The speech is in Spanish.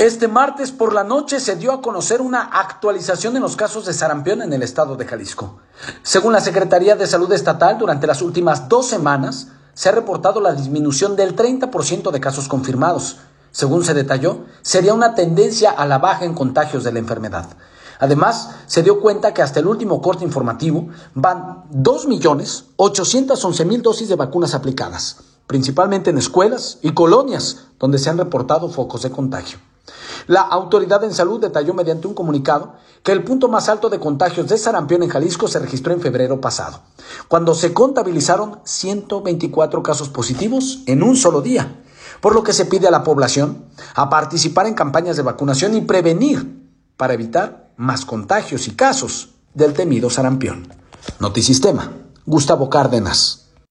Este martes por la noche se dio a conocer una actualización en los casos de sarampión en el estado de Jalisco. Según la Secretaría de Salud Estatal, durante las últimas 2 semanas se ha reportado la disminución del 30% de casos confirmados. Según se detalló, sería una tendencia a la baja en contagios de la enfermedad. Además, se dio cuenta que hasta el último corte informativo van 2.811.000 dosis de vacunas aplicadas, principalmente en escuelas y colonias donde se han reportado focos de contagio. La autoridad en salud detalló mediante un comunicado que el punto más alto de contagios de sarampión en Jalisco se registró en febrero pasado, cuando se contabilizaron 124 casos positivos en un solo día, por lo que se pide a la población a participar en campañas de vacunación y prevenir para evitar más contagios y casos del temido sarampión. Notisistema, Gustavo Cárdenas.